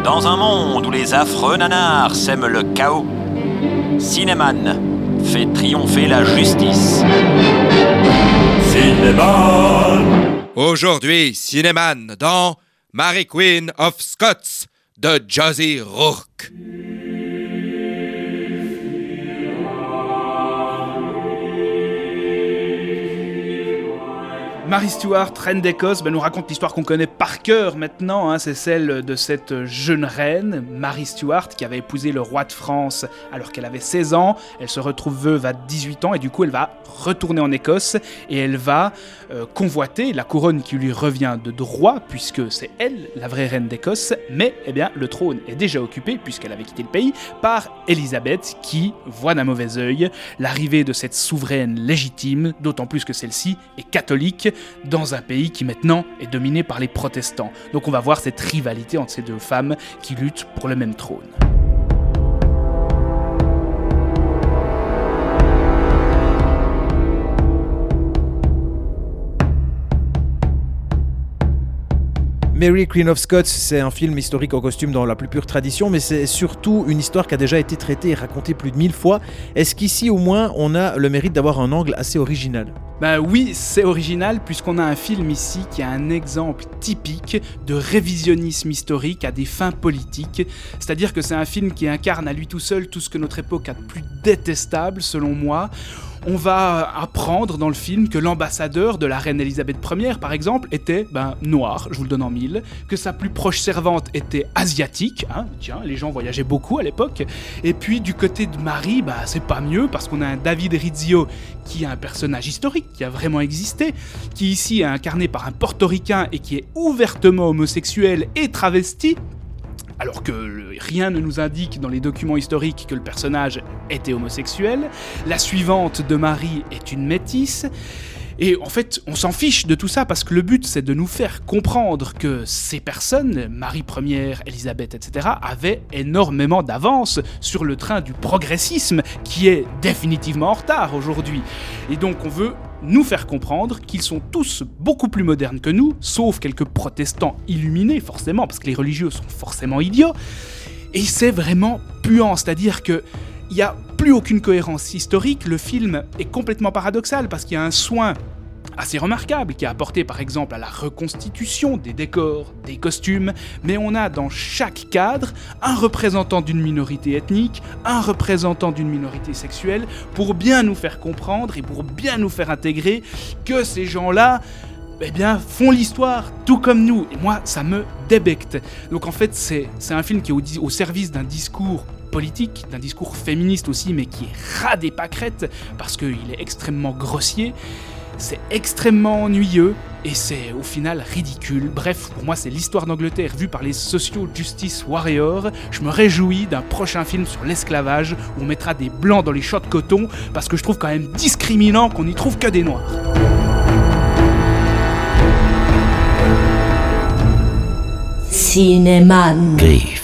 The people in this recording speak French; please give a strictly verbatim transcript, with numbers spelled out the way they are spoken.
Dans un monde où les affreux nanars sèment le chaos, Cinéman fait triompher la justice. Cinéman. Aujourd'hui, Cinéman dans Mary Queen of Scots de Josie Rourke. Mary Stuart, reine d'Écosse, ben, nous raconte l'histoire qu'on connaît par cœur maintenant, hein, c'est celle de cette jeune reine, Mary Stuart, qui avait épousé le roi de France alors qu'elle avait seize ans. Elle se retrouve veuve à dix-huit ans et du coup elle va retourner en Écosse et elle va euh, convoiter la couronne qui lui revient de droit, puisque c'est elle la vraie reine d'Écosse, mais eh bien, le trône est déjà occupé, puisqu'elle avait quitté le pays, par Élisabeth, qui voit d'un mauvais œil l'arrivée de cette souveraine légitime, d'autant plus que celle-ci est catholique, dans un pays qui maintenant est dominé par les protestants. Donc on va voir cette rivalité entre ces deux femmes qui luttent pour le même trône. Mary Queen of Scots, c'est un film historique en costume dans la plus pure tradition, mais c'est surtout une histoire qui a déjà été traitée et racontée plus de mille fois. Est-ce qu'ici, au moins, on a le mérite d'avoir un angle assez original ? Ben oui, c'est original puisqu'on a un film ici qui a un exemple typique de révisionnisme historique à des fins politiques. C'est-à-dire que c'est un film qui incarne à lui tout seul tout ce que notre époque a de plus détestable, selon moi. On va apprendre dans le film que l'ambassadeur de la reine Élisabeth première, par exemple, était ben, noir, je vous le donne en mille, que sa plus proche servante était asiatique, hein, tiens, les gens voyageaient beaucoup à l'époque, et puis du côté de Marie, ben, c'est pas mieux, parce qu'on a un David Rizzio qui est un personnage historique, qui a vraiment existé, qui ici est incarné par un portoricain et qui est ouvertement homosexuel et travesti, alors que rien ne nous indique dans les documents historiques que le personnage était homosexuel. La suivante de Marie est une métisse. Et en fait, on s'en fiche de tout ça parce que le but, c'est de nous faire comprendre que ces personnes, Marie première, Élisabeth, et cetera, avaient énormément d'avance sur le train du progressisme qui est définitivement en retard aujourd'hui. Et donc, on veut nous faire comprendre qu'ils sont tous beaucoup plus modernes que nous, sauf quelques protestants illuminés, forcément, parce que les religieux sont forcément idiots. Et c'est vraiment puant, c'est-à-dire que il n'y a plus aucune cohérence historique, le film est complètement paradoxal parce qu'il y a un soin assez remarquable qui est apporté par exemple à la reconstitution des décors, des costumes, mais on a dans chaque cadre un représentant d'une minorité ethnique, un représentant d'une minorité sexuelle, pour bien nous faire comprendre et pour bien nous faire intégrer que ces gens-là eh bien, font l'histoire tout comme nous. Et moi, ça me débecte. Donc en fait, c'est, c'est un film qui est au, au service d'un discours politique, d'un discours féministe aussi, mais qui est ras des pâquerettes, parce qu'il est extrêmement grossier, c'est extrêmement ennuyeux, et c'est au final ridicule. Bref, pour moi, c'est l'histoire d'Angleterre vue par les social justice warriors. Je me réjouis d'un prochain film sur l'esclavage, où on mettra des blancs dans les champs de coton, parce que je trouve quand même discriminant qu'on n'y trouve que des noirs. Cinéman.